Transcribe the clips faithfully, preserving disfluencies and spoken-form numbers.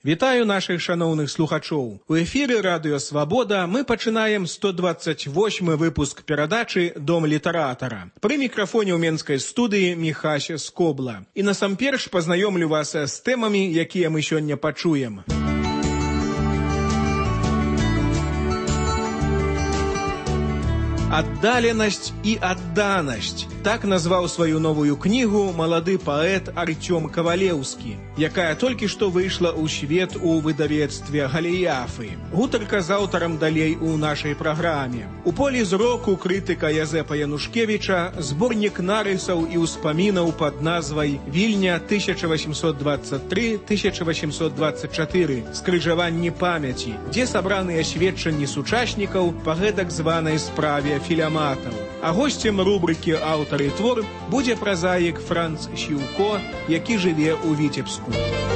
Вітаю наших шановных слухачоў. У эфіры Радыё Свабода мы пачынаем сто двадцать восьмы выпуск перадачы «Дом літаратара». Пры мікрафоне ў менскай студыі Міхася Скобла. І насамперш пазнаёмлю вас з тэмамі, якія мы сёння пачуем. «Аддаленасць і адданасць» – так назваў сваю новую кнігу малады паэт Артём Кавалеўскі, якая толькі што выйшла ў свет у выдавецтве «Галіяфы». Гутарка з аўтарам далей у нашай праграме. У полі зроку крытыка Язэпа Янушкевіча зборнік нарысаў і ўспамінаў пад назвай «Вільня тысяча восемьсот двадцать три - тысяча восемьсот двадцать четыре. Скрыжаванні памяці», дзе сабраныя сведчанні сучаснікаў па гэтак званай справе філяматаў. А госцем рубрыкі «Аўтар і твор» будзе празаік Франц Сіўко, які жыве ў Віцебску.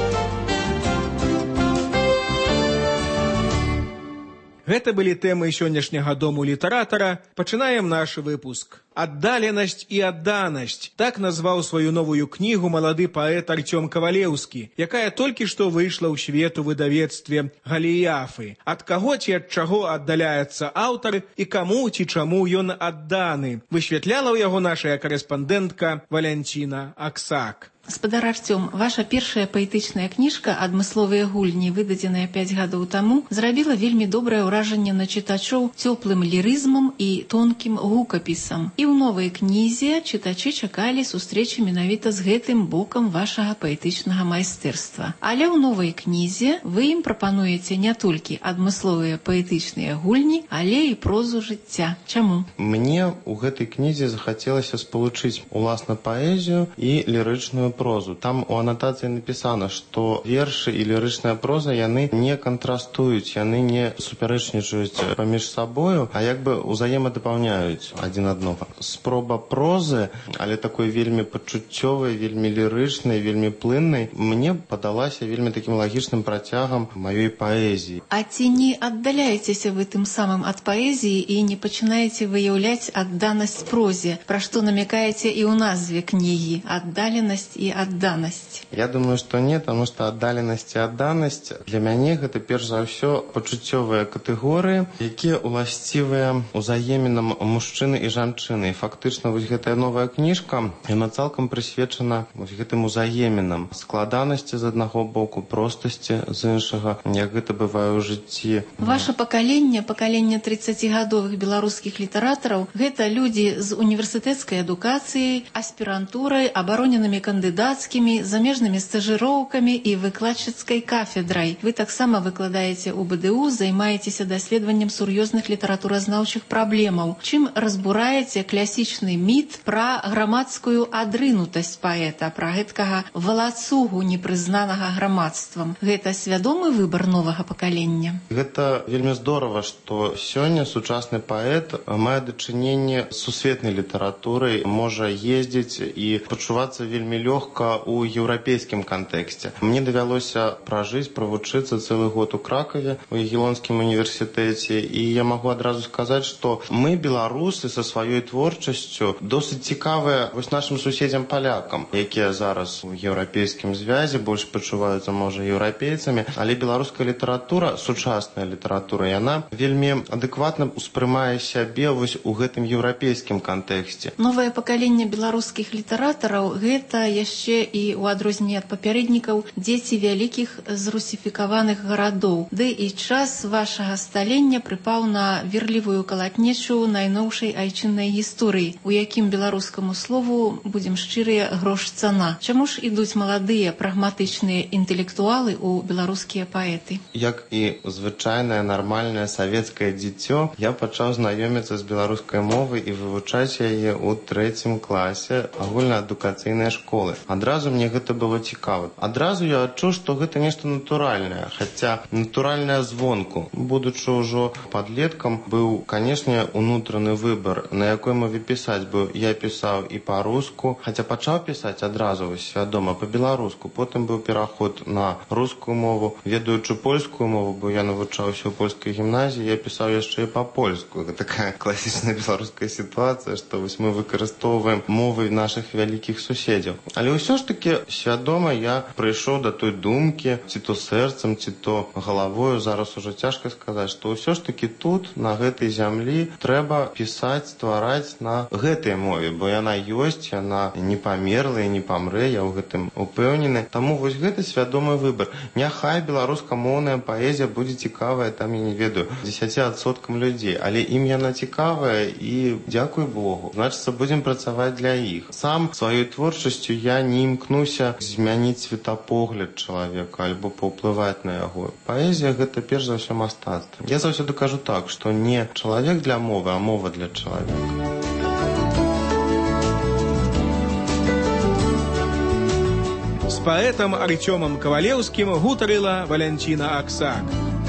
Гэта былі тэмы сённяшняга дому літаратара. Пачынаем наш выпуск. «Аддаленасць і адданасць» – так назваў сваю новую кнігу малады паэт Артём Кавалеўскі, якая толькі што выйшла ў свет у выдавецтве «Галіяфы». Ад каго ці ад чаго аддаляецца аўтар і каму ці чаму ён адданы, высвятляла ў яго нашая карэспандэнтка Валянціна Аксак. Гаспадар Артём, ваша першая паэтычная кніжка «Адмысловыя гульні», выдадзеная пяць гадоў таму, зрабіла вельмі добрае ўражанне на чытачоў цёплым лірызмам і тонкім гукапісам. І ў новай кнізе чытачы чакалі сустрэчы менавіта з гэтым бокам вашага паэтычнага майстэрства. Але ў новай кнізе вы ім прапануеце не толькі адмысловыя паэтычныя гульні, але і прозу жыцця. Чаму? Мне ў гэтай кнізе захацелася спалучыць уласна паэзію і лірычную прозу. Там у анатацыі напісана, што вершы і лірычная проза, яны не кантрастуюць, яны не супярэчнічаюць паміж сабою, а як бы узаемадапаўняюць адзін аднога. Спроба прозы, але такой вельмі пачуццёвай, вельмі лірычнай, вельмі плыннай, мне падалася вельмі такім лагічным працягам маёй паэзіі. А ці не аддаляецеся вы тым самым ад паэзіі і не пачынаеце выяўляць адданасць прозе, пра што намякаеце і ў назве кнігі «Аддаленасць і адданасць»? Я думаю, што не, таму што аддаленасць і адданасць для мяне гэта перш за ўсё пачуццёвыя катэгорыі, якія уласцівыя узаемінам мужчыны і жанчыны. І фактычна вось гэтая новая кніжка, яна цалкам прысвечана вось гэтым узаемінам, складанасці з аднаго боку, простасці з іншага, як гэта бывае ў жыцці. Ваша пакаленне, пакаленне трыццацігадовых беларускіх літаратараў, гэта людзі з універсітэцкай адукацыяй, аспірантурай, абароненымі кандыдацкімі, замежнымі стажыроўкамі і выкладчыцкай кафедрай. Вы таксама выкладаеце ў бэ дэ у, займаецеся даследаваннем сур'ёзных літаратуразнаўчых праблемаў. Чым разбураеце класічны міт пра грамадскую адрынутасць паэта, пра гэткага валацугу, непрызнанага грамадствам? Гэта свядомы выбар новага пакалення? Гэта вельмі здорава, што сёння сучасны паэт мае дачыненне з сусветнай літаратурай, можа ездзіць і пачувацца вельмі лёгка ў еўрапейскім кантэксце. Мне давялося пражыць, правучыцца цэлы год у Кракаве, у Ягелонскім універсітэце, і я магу адразу сказаць, што мы, беларусы, са сваёй творчасцю досыць цікавыя вось нашым суседзям палякам, якія зараз у еўрапейскім звязе больш пачуваюцца, можа, еўрапейцамі, але беларуская літаратура, сучасная літаратура, яна вельмі адэкватна ўспрымае сябе вось у гэтым еўрапейскім кантэксце. Новае пакаленне беларускіх літаратараў — гэта яшчэ і ў адрозненне ад папярэднікаў дзеці вялікіх зрусіфікаваных гарадоў. Ды і час вашага сталення прыпаў на верлівую калатнечу найноўшай айчыннай гісторыі, у якім беларускаму слову, будзем шчырыя, грош цана. Чаму ж ідуць маладыя прагматычныя інтэлектуалы ў беларускія паэты? Як і звычайнае нармальнае савецкае дзіцё, я пачаў знаёміцца з беларускай мовай і вывучаць яе ў трэцім класе агульнаадукацыйнай школы. Адразу мне гэта было цікава. Адразу я адчуў, што гэта нешта натуральнае, хаця натуральнае звонку. Будучы ўжо падлеткам, быў, канешне, унутраны выбар, на якой мове пісаць. Бо я пісаў і па-руску, хаця пачаў пісаць адразу свядома па-беларуску. Потым быў пераход на рускую мову. Ведаючы польскую мову, бо я навучаўся ў польскай гімназіі, я пісаў яшчэ і па-польску. Гэта такая класічная беларуская сітуацыя, што вось мы выкарыстоўваем мовы нашых вялікіх суседзяў. Але Але ўсё ж таки свядома я прыйшоў да той думкі, ці то сэрцам, ці то галавою, зараз уже цяжка сказаць, што ўсё ж таки тут, на гэтай зямлі, трэба пісаць, ствараць на гэтай мове, бо яна ёсць, яна не памерла і не памрэ, я ў гэтым упэўнены. Таму вось гэта свядомы выбар. Няхай беларускамоўная паэзія будзе цікавая, там, я не ведаю, дзесяці адсоткам людзей, але ім яна цікавая і, дзякуй Богу, значыцца, будзем працаваць для іх. Сам сваёй творчасцю я не імкнуся змяніць светапогляд чалавека альбо паўплываць на яго. Паэзія — гэта перш за ўсё мастацтва. Я заўсёды кажу так, што не чалавек для мовы, а мова для чалавека. З паэтам Арцёмам Кавалеўскім гутарыла Валянціна Аксак.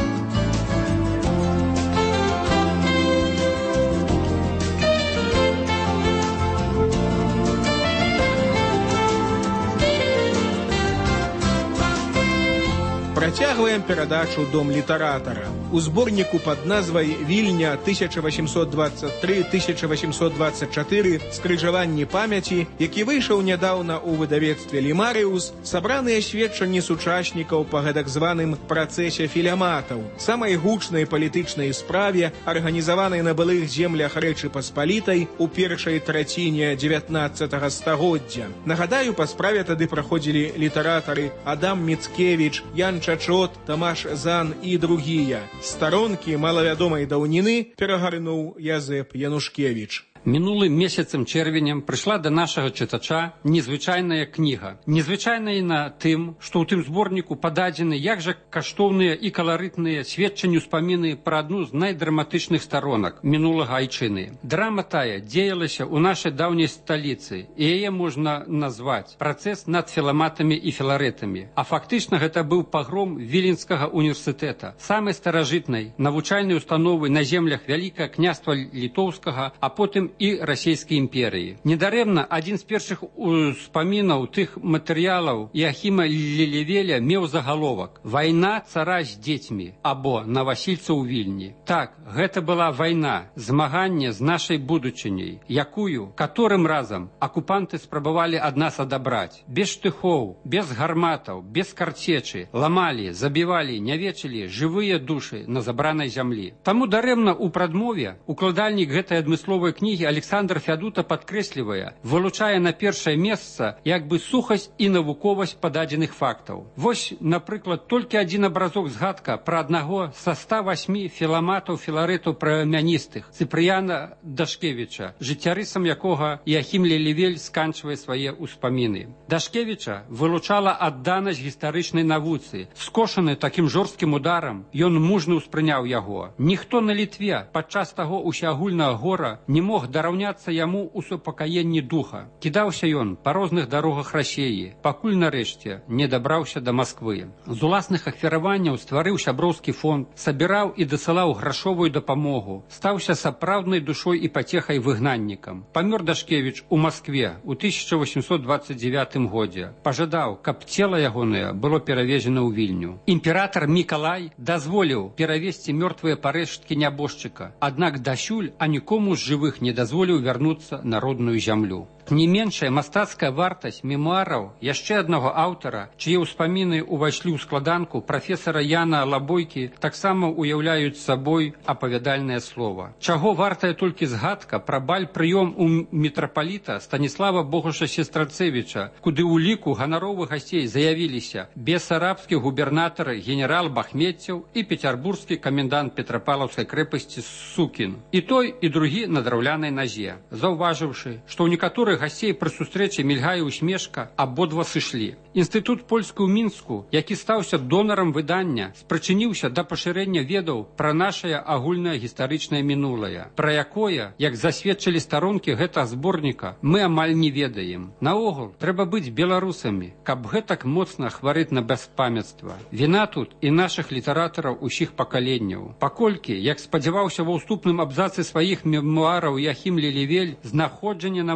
Працягваем перадачу «Дом літаратара». У зборніку пад назвай «Вільня тысяча васемсот двадцать три — тысяча васемсот двадцать чатыры. Скрыжаванні памяці», які выйшаў нядаўна ў выдавецтве «Лімарыус», сабраныя сведчанні сучаснікаў па гэтак званым працэсе філяматаў, самай гучнай палітычнай справе, арганізаванай на былых землях Рэчы Паспалітай у першай траціне дзевятнаццатага стагоддзя. Нагадаю, па справе тады праходзілі літаратары Адам Міцкевіч, Ян Чачот, Тамаш Зан і другія. Старонкі малавядомай даўніны перагарнуў Язэп Янушкевіч. Мінулым месяцам чэрвенем прыйшла да нашага чытача незвычайная кніга. Незвычайная на тым, што ў тым зборніку пададзены як жа каштоўныя і каларытныя сведчанні ўспаміны пра адну з найдраматычных старонак мінулага айчыны. Драма тая дзеялася ў нашай даўняй сталіцы, і яе можна назваць працэс над філаматамі і філарэтамі. А фактычна гэта быў пагром Віленскага універсітэта, самай старажытнай навучальнай установы на землях Вялікага княства Літоўскага, а потым і расійскай імперыі. Недарэмна адзін з першых успамінаў тых матэрыялаў Іахіма Лелевеля меў загаловак «Вайна цара з дзецьмі» або «Навасільца ў Вільні». Так, гэта была вайна, змаганне з нашай будучыняй, якую, каторым разам, акупанты спрабавалі ад нас адабраць. Без штыхоў, без гарматаў, без карцечы, ламалі, забівалі, нявечылі жывыя душы на забранай зямлі. Таму дарэмна ў прадмове укладальнік гэтай адмысловай кнігі Александр Фядута падкрэслівае, вылучае на першае месца як бы сухасць і навуковасць пададзеных фактаў. Вось, напрыклад, толькі адзін абразок згадка пра аднаго са ста васьмі філаматаў філарэтаў прамяністых Цыпрыяна Дашкевіча, жыццярысам якога Іахім Лелевель сканчвае свае ўспаміны. Дашкевіча вылучала адданасць гістарычнай навуцы. Скошаны такім жорсткім ударам, ён мужна ўспрыняў яго. Ніхто на Літве падчас таго усеагульнага гора не мог дараўняцца яму ў супакаенні духа. Кідаўся ён па розных дарогах Расіі, пакуль нарэшце не дабраўся да Масквы. З уласных ахвяраванняў стварыў сяброўскі фонд, сабіраў і дасылаў грашовую дапамогу, стаўся сапраўднай душой і пацехай выгнаннікам. Памёр Дашкевіч у Маскве ў тысяча васемсот двадцать девятым годзе. Пажадаў, каб цела ягонае было перавезена ў Вільню. Імператар Мікалай дазволіў перавезці мёртвыя парэшткі нябожчыка, аднак дасюль а нікому з жывых не дазволіў вярнуцца на родную зямлю. Не меншая мастацкая вартасць мемуараў яшчэ аднаго аўтара, чые ўспаміны ўвайшлі ў складанку прафесара Яна Лабойкі, таксама уяўляюць сабой апавядальнае слова. Чаго вартая толькі згадка пра баль-прыём у мітрапаліта Станіслава Богуша Сестрацевіча, куды ў ліку ганаровых гасцей заявіліся бесарабскі губернатар генерал Бахметцеў і пецярбургскі камендант Петрапалаўскай крэпасці Сукін. І той, і другі на драўлянай назе. Заўважыўшы, што ў некаторых гасцей пры сустрэчы мільгае усмешка, абодва сышлі. Інстытут польскі ў Мінску, які стаўся донарам выдання, спрычыніўся да пашырэння ведаў пра нашае агульнае гістарычнае мінулае, пра якое, як засведчылі старонкі гэтага зборніка, мы амаль не ведаем. Наогул, трэба быць беларусамі, каб гэтак моцна хварыць на бяспамяцтва. Віна тут і нашых літаратараў усіх пакаленняў. Паколькі, як спадзяваўся ва ўступным абзацы сваіх мемуараў Іахім Лелевель, знаходжанне Навасільца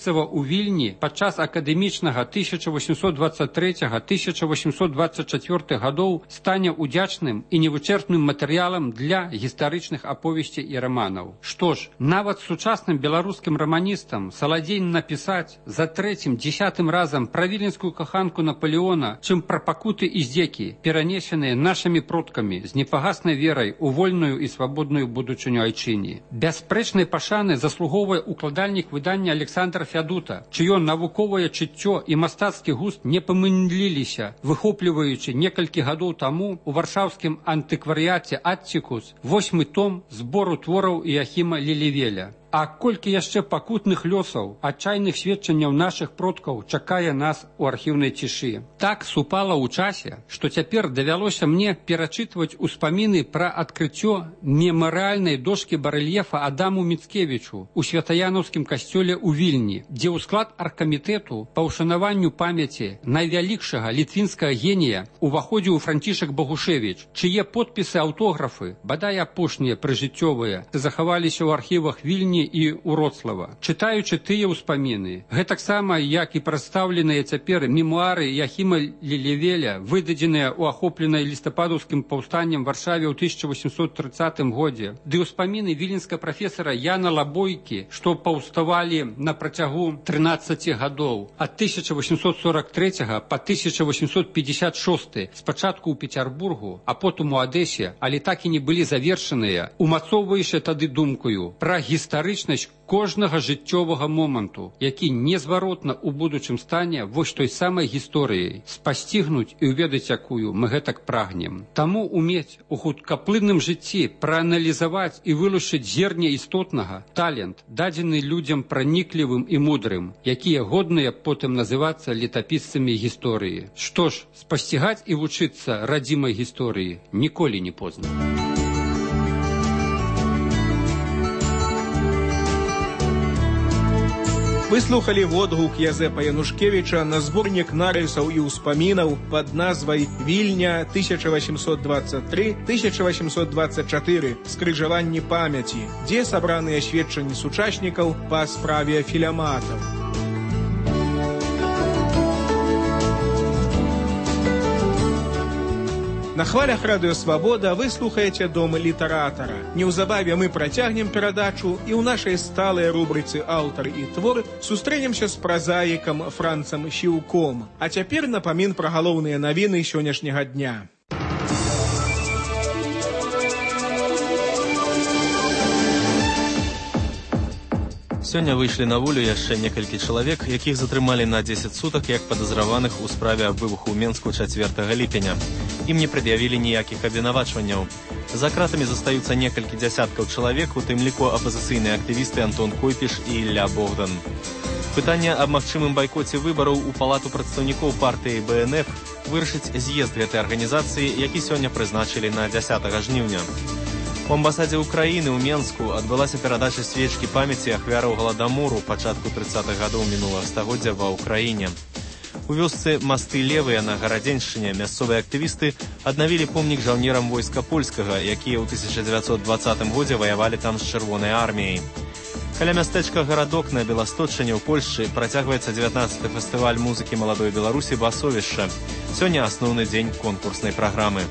месцава ў Вільні падчас акадэмічнага тысяча восемьсот двадцать третьего — тысяча восемьсот двадцать четвёртого гадоў стане удзячным і невычэрпным матэрыялам для гістарычных аповесцей і раманаў. Што ж, нават сучасным беларускім раманістам саладзей напісаць за трэцім дзесятым разам пра віленскую каханку Наполеона, чым пра пакуты і здзекі, перанесеныя нашымі продкамі з непагаснай верай у вольную і свабодную будучыню айчыне. Бясспрэчнай пашаны заслугоўвае укладальнік выдання Александр Фядута, чыё навуковае чыццё і мастацкі густ не памыліліся, выхопліваючы некалькі гадоў таму у варшаўскім антыкварыяце «Аттикус» восьмы том збору твораў Іахіма Лілівеля. А колькі яшчэ пакутных лёсаў, адчайных сведчанняў нашых продкаў чакае нас у архіўнай цішы. Так супала ў часе, што цяпер давялося мне перачытваць успаміны пра адкрыццё мемарыяльнай дошкі барэльефа Адаму Міцкевічу у святаянаўскім касцёле ў Вільні, дзе ў склад аргкамітэту па ўшанаванню памяці найвялікшага літвінскага генія уваходзіў Францішак Багушевіч, чые подпісы, аўтографы, бадай апошнія прыжыццёвыя, захаваліся ў архівах Вільні і Уроцлава. Чытаючы тыя ўспаміны, гэтаксама, як і прадстаўленыя цяпер мемуары Іахіма Лілівеля, выдадзеныя ў ахопленай лістападаўскім паўстаннем Варшаве ў тысяча восемьсот тридцатым годзе, ды ўспаміны віленскага прафесара Яна Лабойкі, што паўставалі на працягу трынаццаці гадоў, ад тысяча восемьсот сорок третьего па тысяча восемьсот пятьдесят шестой, спачатку ў Пецярбургу, а потым у Адэсе, але так і не былі завершаныя, умацоўваючы тады думкаю пра гістарычнасць кожнага жыццёвага моманту, які незваротна ў будучым стане вось той самай гісторыяй, спасцігнуць і ўведаць якую мы гэтак прагнем. Таму умець у хуткаплынным жыцці прааналізаваць і вылучыць зерне істотнага, талент, дадзены людзям праніклівым і мудрым, якія годныя потым называцца летапісцамі гісторыі. Што ж, спасцігаць і вучыцца радзімай гісторыі ніколі не позна. Вы слухали водгук Язэпа Янушкевіча на зборнік нарысаў і ўспамінаў пад назвай «Вільня тысяча восемьсот двадцать три — тысяча восемьсот двадцать четыре. Скрыжаванні памяці», дзе сабраныя сведчанні сучаснікаў па справе філяматаў. На хвалях Радыё Свабода вы слухаеце «Дом літаратара». Неўзабаве мы працягнем перадачу і ў нашай сталай рубрыцы «Аўтар і твор» сустрэнемся з празаікам Францам Сіўком. А цяпер напамін пра галоўныя навіны сённяшняга дня. Сёння выйшлі на волю яшчэ некалькі чалавек, якіх затрымалі на дзесяць сутак як падазраваных у справе аб выбуху ў Менску чацвёртага ліпеня. Ім не прад'явілі ніякіх абвінавачванняў. За кратамі застаюцца некалькі дзясяткаў чалавек, у тым ліку апазіцыйныя актывісты Антон Койпіш і Ілля Богдан. Пытанне аб магчымым байкоце выбараў у палату прадстаўнікоў партыі Бэ Эн Эф вырашыць з'езд гэтай арганізацыі, які сёння прызначылі на дзясятага жніўня. У амбасадзе Украіны ў Менску адбылася перадача свечкі памяці ахвяраў галадамору пачатку трыццатых гадоў мінулага стагоддзя ва ўкраіне. У вёсцы Масты Левыя на Гарадзеншчыне мясцовыя актывісты аднавілі помнік жаўнерам войска польскага, якія ў тысяча дзевяцьсот двадцатым годзе ваявалі там з чырвонай арміяй. Каля мястэчка Гарадок на Беласточчыне ў Польшчы працягваецца дзевятнаццаты фестываль музыкі маладой Беларусі «Басовішча». Сёння асноўны дзень конкурснай праграмы.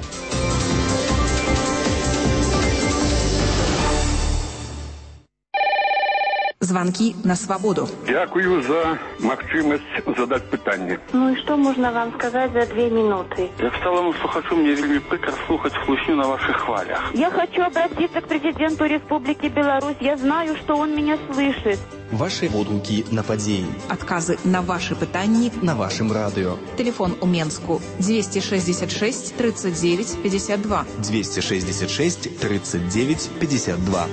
Звонки на свободу. Дякую за магчымасць задаць пытанне. Ну и что можно вам сказать за две минуты? Як сталому слухачу, мне вельмі прикро слухаць хлусню на ваших хвалях. Я хочу обратиться к президенту Республики Беларусь. Я знаю, что он меня слышит. Ваши водгуки на падзеі. Отказы на ваши пытанні на вашем радио. Телефон у Менску двести шестьдесят шесть тридцать девять пятьдесят два. двести шестьдесят шесть тридцать девять пятьдесят два.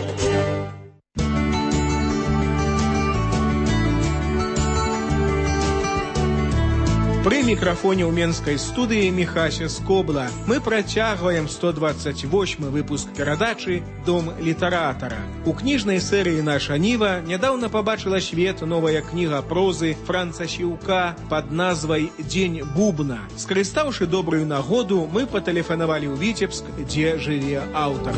Пры мікрафоне ў менскай студыі Міхася Скобла. Мы працягваем сто двадцать восьмы выпуск перадачы «Дом літаратара». У кніжнай серыі «Наша Ніва» нядаўна пабачыла свет новая кніга прозы Франца Сіўка пад назвай «Дзень бубна». Скарыстаўшы добрую нагоду, мы патэлефанавалі ў Віцебск, дзе жыве аўтар.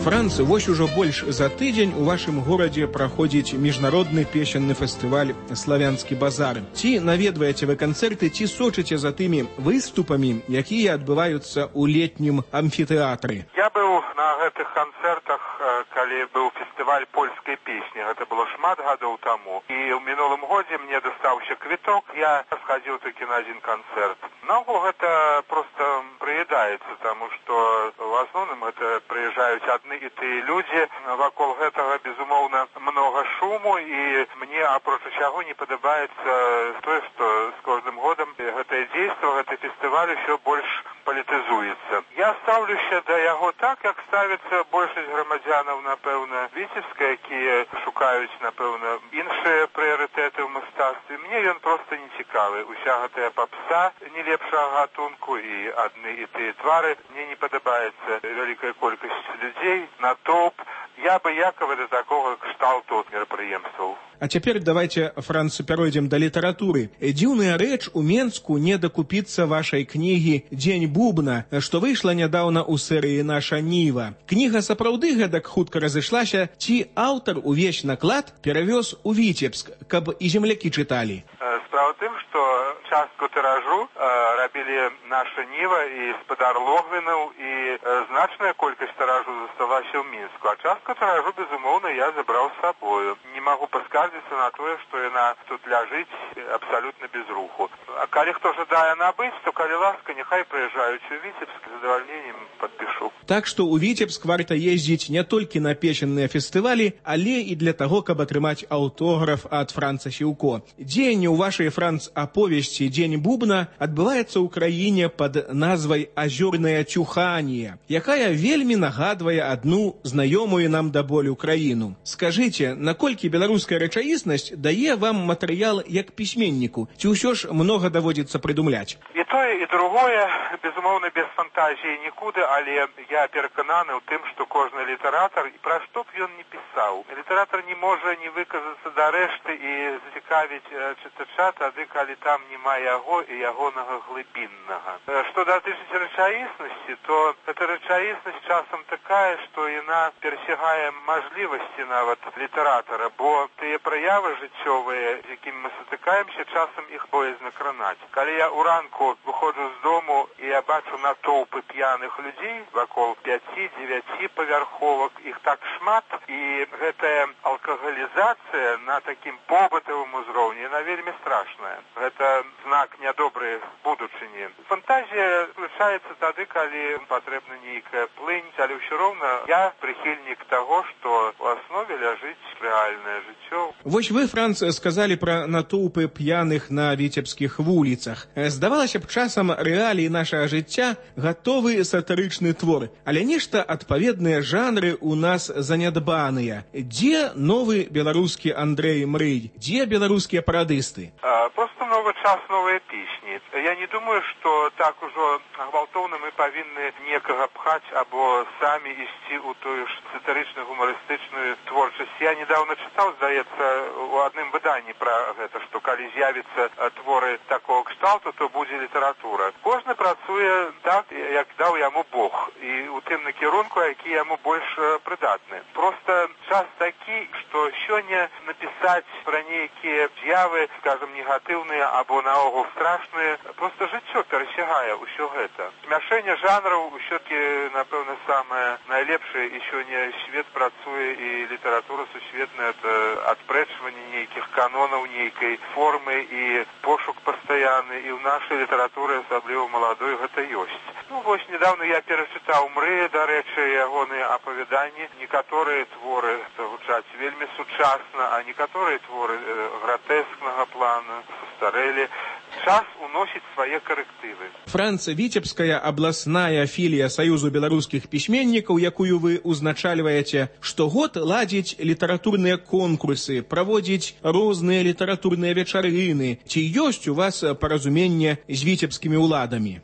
Франц, вось ужо больш за тыдзень у вашым горадзе праходзіць міжнародны песенны фестываль «Славянскі базар». Ці наведваеце вы канцэрты, ці сочыце за тымі выступамі, якія адбываюцца ў летнім амфітэатры? Я быў на гэтых канцэртах, калі быў фестываль польскай песні. Гэта было шмат гадоў таму. І ў мінулым годзе мне дастаўся квіток, я схадзіў такі на адзін канцэрт. Наогул гэта проста прыедаецца, таму што в асноўным гэта прыязджаюць адны і тыя людзі. Вакол гэтага, безумоўна, многа шуму, і мне, апроч чаго, не падабаецца тое, што з кожным годам гэтае дзейство, гэты фестываль усё больш палітызуецца. Я стаўлюся да яго так, як ставіцца большасць грамадзянаў, напэўна, Віцебска, якія шукаюць, напэўна, іншыя прыярытэты ў мастацтве. Мне ён проста не цікавы. Уся гэтая папса не лепшага гатунку і адны і тыя твары. Мне не падабаецца вялікая колькасць людзей, натоўп. Я абыякавы да такога кшталту мерапрыемстваў. А цяпер давайте, Франц, пяройдзем да літаратуры. Дзіўная рэч, у Менску не дакупіцца вашай кнігі «Дзень бубна», што выйшла нядаўна ў серыі «Наша Ніва». Кніга сапраўды гэтак хутка разышлася, ці аўтар увесь наклад перавёз у Віцебск, каб і землякі чыталі? Справа ў тым, што частку тыражу рабілі «Наша Ніва» і «Спадар Логвінаў», і значная колькасць тыражу засталася ў Мінску, а частку тыражу, безумоўна, я забраў з сабою. Не магу паскардзіцца на тое, што яна тут ляжыць абсалютна без руху. А калі хто жадае набыць, то, калі ласка, няхай прыязджаюць у Віцебск, з задавальненнем падпішу. Так што ў Віцебск варта ездзіць не толькі на песенныя фестывалі, але і для таго, каб атрымаць аўтограф ад Франца Сіўко. Дзеянне ў вашай, Франц, аповесці «Дзень бубна» адбываецца ў краіне пад назвай «Азёрнае цюханне», якая вельмі нагадвае адну знаёмую нам да болю краіну. Скажыце, наколькі беларуская рэчаіснасць дае вам матэрыял як пісьменніку, ці ўсё ж многа даводзіцца прыдумляць? І тое, і другое, безумоўна, без фантазіі нікуды, але я перакананы ў тым, што кожны літаратар, і пра што б ён не пісаў. Літаратар не можа не выказацца да рэшты і зацікавіць чытача тады, калі там няма яго і ягонага глыбіннага. Што датычыць рэчаіснасці, то эта рэчаіснасць часам такая, што яна перасягае мажлівасці нават літаратара, бо тыя праявы жыццёвыя, з якімі мы сутыкаемся, часам іх боязна кранаць. Калі я уранку выходжу з дому і я бачу натоўпы п'яных людзей вакол пяці-дзевяці павярховак, іх так шмат, і гэтая алкагалізацыя на такім побытавым узроўні, яна вельмі страшная. Гэта знак нядобрай будучыні. Фантазія включаецца тады, калі патрэбна нейкая плынь, але ўсё роўна я прыхільнік таго, што ў аснове ляжыць рэальнае жыццё. Вось вы, Франц, сказалі пра натоўпы п'яных на віцебскіх вуліцах. Здавалася б, часам рэаліі нашага жыцця гатовы сатырычны твор, але нешта адпаведныя жанры ў нас занядбаныя. Дзе новы беларускі Андрэй Мрый? Дзе беларускія парадысты? А, просто новы час, новыя песні. Я не думаю, што так ужо гвалтоўна мы павінны некага пхаць або самі ісці ў тую ж сатырычна-гумарыстычную творчасць. Я недавно чытаў, здаецца, у адным выданні пра гэта, што калі з'явіцца творы такого кшталту, то будзе літаратура. Кожны працуе так, як даў яму Бог, і у тым накірунку, які яму больш прыдатны. Просто час такі, што сёння напісаць пра нейкія з'явы, скажем, негатыўныя або наогул страшныя, просто жыццё перасягае ўсё гэта. Змяшэнне жанраў ўсё-такі, напэўна, самае найлепшае, і сёння свет працуе, і літаратура сусветная, это адпрэчванне нейкіх канонаў, нейкай формы і пошук пастаянны, і ў нашай літаратуры, асабліва маладой, гэта ёсць. Ну, вось, недавно я перачытаў Мрыя, дарэчы, ягоныя апавяданні. Некаторыя творы гучаць вельмі сучасна, а некаторыя творы э, гратэскнага плана, састарэлі. Час уносіць свае карэктывы. Франц, Віцебская абласная філія Саюзу беларускіх пісьменнікаў, якую вы узначальваеце, штогод ладзіць літаратурныя конкурсы, праводзіць розныя літаратурныя вечарыны. Ці ёсць у вас паразуменне з віцебскімі ўладамі? Мы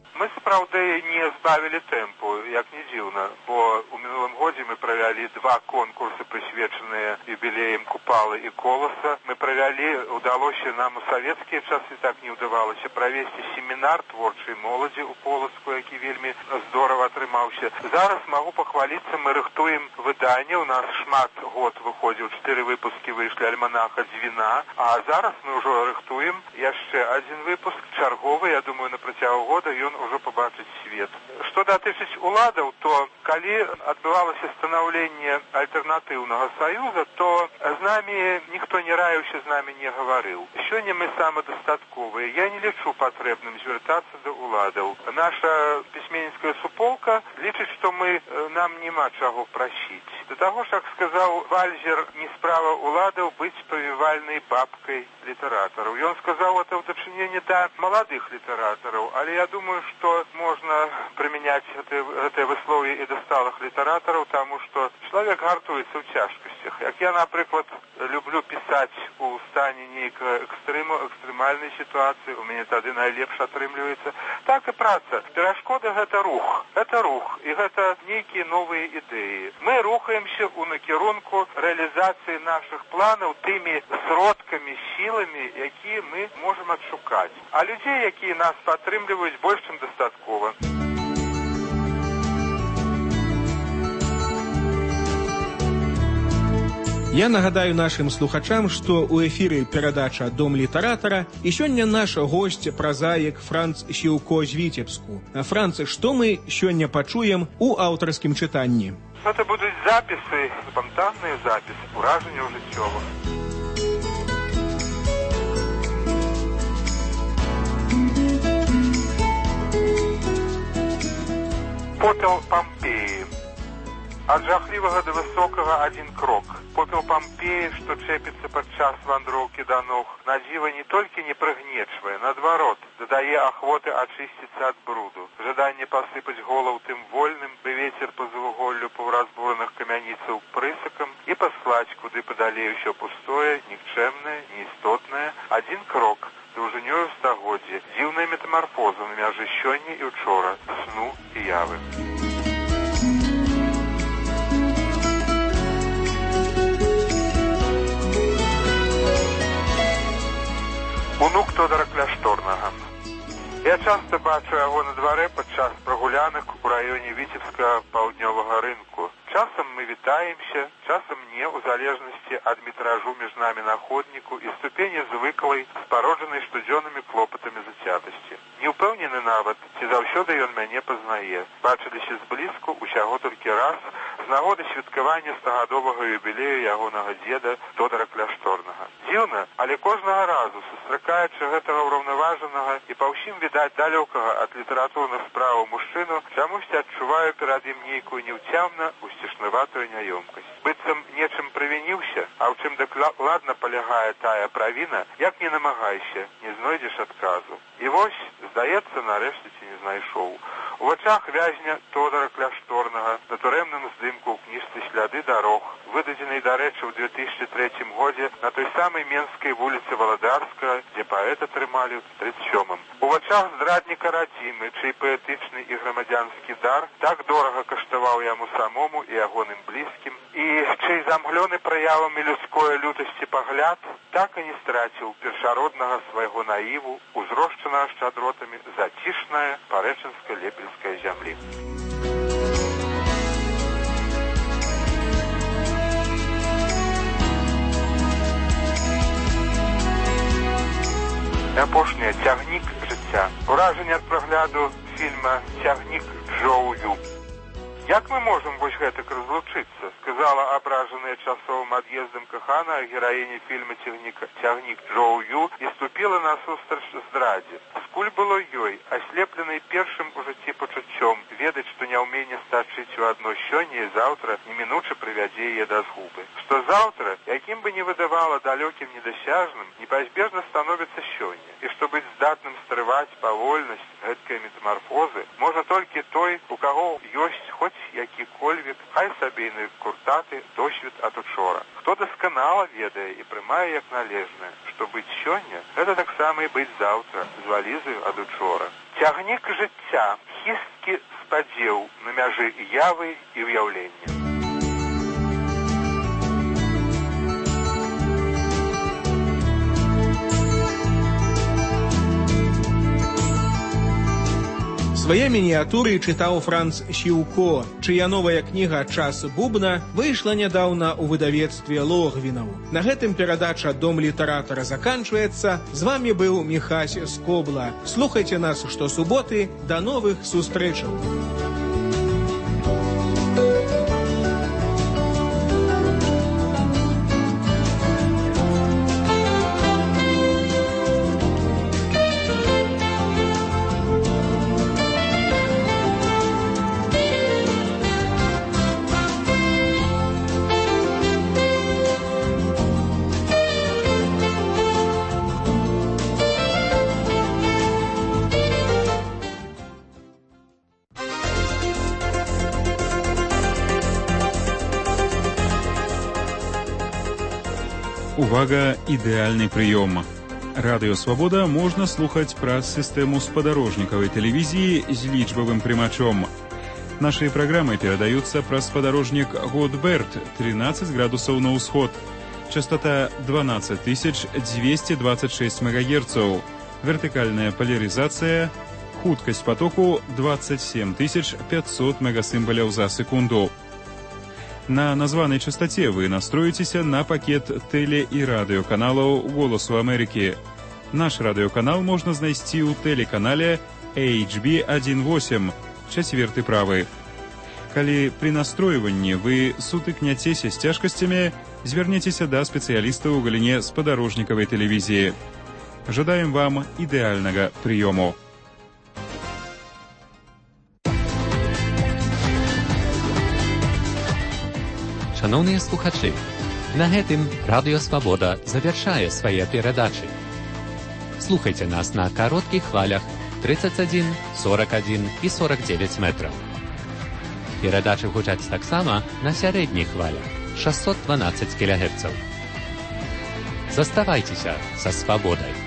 правда, не збавілі тэмпу, як не дзіўна, бо у мінулым годзе мы правялі два конкурсы, прысвечаныя юбілеям Купалы і Коласа. Мы правялі, удалося нам у савецкія часы, так не ўдавалася, правесці семінар творчай моладзі у Полацку, які вельмі здорава атрымаўся. Зараз магу пахваліцца, мы рыхтуем выданне, у нас шмат год выходзіў, чатыры выпускі выйшлі альманаха «Дзвіна», а зараз мы ўжо рыхтуем яшчэ адзін выпуск, чарговы, я думаю, на працягу года ён ужо побачыць свет. Што датычыць уладаў, то калі адбывалася станаўленне альтэрнатыўнага саюза, то з намі ніхто не раіўся, з намі не гаварыў. Сёння мы самадастатковыя. Я не лічу патрэбным звяртацца да уладаў. Наша пісьменніцкая суполка лічыць, што мы нам няма чаго прасіць. Да таго ж, як сказаў Вальзер, не справа уладаў быць павівальнай бабкай літаратараў. Ён сказаў это ў дачыненні да маладых літаратараў, але я думаю, што можна прымяняць гэтае выслоўе і да сталых літаратараў, таму што чалавек гартуецца ў цяжкасцях. Як я, напрыклад, люблю пісаць у стане нейкай экстрэму, экстрэмальнай сітуацыі, у мяне тады найлепш атрымліваецца, так і праца. Перашкода — гэта рух. Гэта рух, і гэта нейкія новыя ідэі. Мы рухаемся ў накірунку рэалізацыі нашых планаў тымі сродкамі, сіламі, якія мы можам адшукаць. А людзей, якія нас падтрымліваюць, больш чым дастаткова. Я нагадаю нашым слухачам, што ў эфіры перадача «Дом літаратара» і сёння наш госць, празаік Франц Сіўко з Віцебску. Франц, што мы сёння пачуем у аўтарскім чытанні? Гэта будуць запісы, спантанныя запісы, уражанняў жыццёвых. Попел Помпеі. Ад жахлівага да высокага адзін крок. Попел Помпеі, што чэпіцца падчас вандроўкі да ног, на дзіва не толькі не прыгнечвае, наадварот, дадае ахвоты ачысціцца ад бруду. Жаданне пасыпаць голаў тым вольным, бы вецер па завуголлю паўразбураных камяніцаў прысакам і паслаць куды падалей усё пустое, нікчэмнае, неістотнае. Адзін крок, даўжынёю стагоддзя, дзіўная метамарфоза на мяжы сёння і учора, сну і явы. Унук Тодара Кляшторнага. Я часта бачу яго на дварэ падчас прагулянак у раёне Віцебскага паўднёвага рынку. Часам мы вітаемся, часам не, у залежнасці ад метражу між намі на ходніку і ступені звыклай, спароджанай штодзённымі клопатамі зацятасці. Не ўпэўнены нават, ці заўсёды ён мяне пазнае. Бачыліся зблізку усяго толькі раз з нагоды святкавання стагадовага юбілею ягонага дзеда Тодара Кляшторнага. Дзіўна, але кожнага разу, сустракаючы гэтага ўраўнаважанага і па ўсім відаць далёкага ад літаратурных справаў мужчыну, чамусьці адчуваю перад ім нейкую неўцямна усцішнаватую няёмкасць. Быццам нечым правініўся, а ў чым дакладна палягае тая правіна, як не намагайся, не знойдзеш адказу. І вось, здаецца, нарэшце ці не знайшоў. У вачах вязня Тодара Кляшторнага на турэмным здымку ў кніжцы «Сляды дарог», выдадзенай, дарэчы, ў две тысячы трэцім годзе на той самай Менскай вуліцы Валадарскага, дзе паэта трымалі ў трыццаць сёмым. У вачах здрадніка радзімы, чый паэтычны і грамадзянскі дар так дорага каштаваў яму самому і ягоным блізкім, і чый замглёны праявамі людской лютасці пагляд так і не страціў першароднага свайго наіву, узрошчанага шчадротамі зацішная парэчынска-лепельская зямлі. Апошняе «Цягнік жыцця». Уражанне ад прагляду фільма «Цягнік Джоу Ю». Як мы можам вось гэтак разлучыцца, сказала абражаная часовым ад'ездам кахана гераіня фільма «Цягнік Джоу Ю» і ступіла насустрач здрадзе. Скуль было ёй, аслепленай першым у жыцці пачуццём, ведаць, што няўменне стачыць у адно сёння і заўтра немінуча прывядзе яе да згубы. Што заўтра, якім бы не выдавала далёкім недасяжным, непазбежна становіцца сёння. І што быць здатным стрываць павольнасць гэткай метамарфозы, можа толькі той, у каго ёсць хоць які-кольвік, хай сабейны куртаты досвед ад учора. Хто дасканала ведае і прымае як належнае, што быць сёння, гэта таксама і быць заўтра з валізаю ад учора. Цягнік жыцця, хісткі спадзеў на мяжы явы і ўяўлення. Свае мініятуры чытаў Франц Сіўко, чыя новая кніга «Час бубна» выйшла нядаўна ў выдавецтве Логвінаў. На гэтым перадача «Дом літаратара» заканчваецца. З вамі быў Міхась Скобла. Слухайце нас штосуботы. Да новых сустрэчаў! Увага, ідэальны прыём. Радыё Свабода можна слухаць праз сістэму спадарожнікавай тэлевізіі з лічбавым прымачом. Нашыя праграмы перадаюцца праз спадарожнік Годберт, тринадцать градусаў на ўсход. Частота дванадцать тысяч двести двадцать шесть мегагерцаў. Вертыкальная поляризация. Хуткасць потоку двадцать семь тысяч пятьсот мегасімбаляў за секунду. На названай частоце вы настроіцеся на пакет тэле- і радыёканалаў «Голасу Амерыкі». Наш радыёканал можна знайсці ў тэлеканале эйч би один восемь, чацверты правы. Калі пры настройванні вы сутыкняцеся з цяжкасцямі, звярнецеся да спецыялістаў у галіне спадарожнікавай тэлевізіі. Жадаем вам ідэальнага прыёму. Шановні слухачі, на гэтым Радыё Свабода завяршае свае перадачы. Слухайце нас на кароткіх хвалях тридцать один, сорок один і сорок девять метраў. Перадачы гучаць таксама на сярэдніх хвалях шестьсот двенадцать кілогерцаў. Заставайцеся са свабодай.